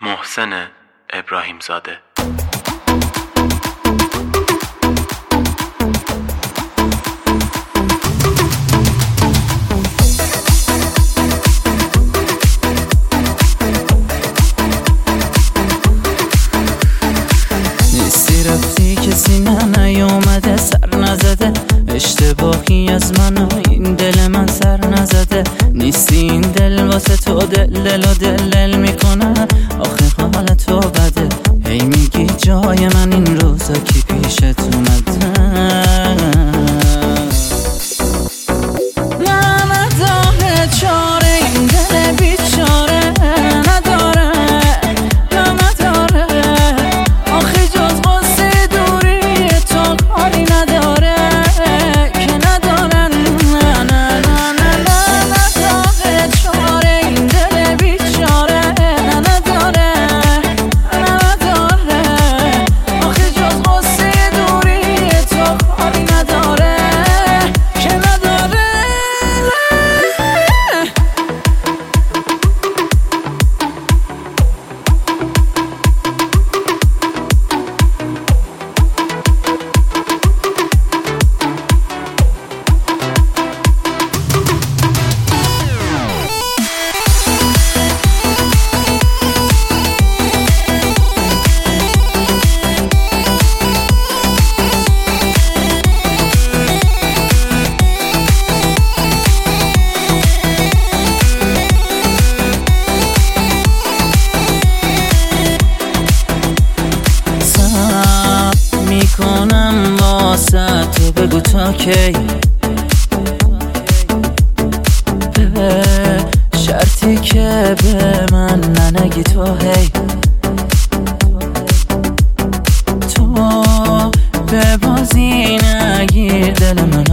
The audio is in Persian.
محسن ابراهیمزاده. نیستی رفتی کسی نیومده سر نزده، اشتباهی از من و این دل من سر نزده. نیستی این دل واسه تو دل و دل میکنه، آخه حال تو بده. هی میگی جای من این روزا کی پیشت اومده. نداره چاره این دل بیچاره، نداره نداره آخه جز قصه دوری تو کاری نداره که نداره. نه نه نه نه نداره چاره این دل بیچاره، نداره نداره آخه جز قصه دوری تو کاری نداره که نداره. میکنم واسه تو بگو تا کی، به شرطی که به من ننگی تو. هی تو به بازی نگیر دل من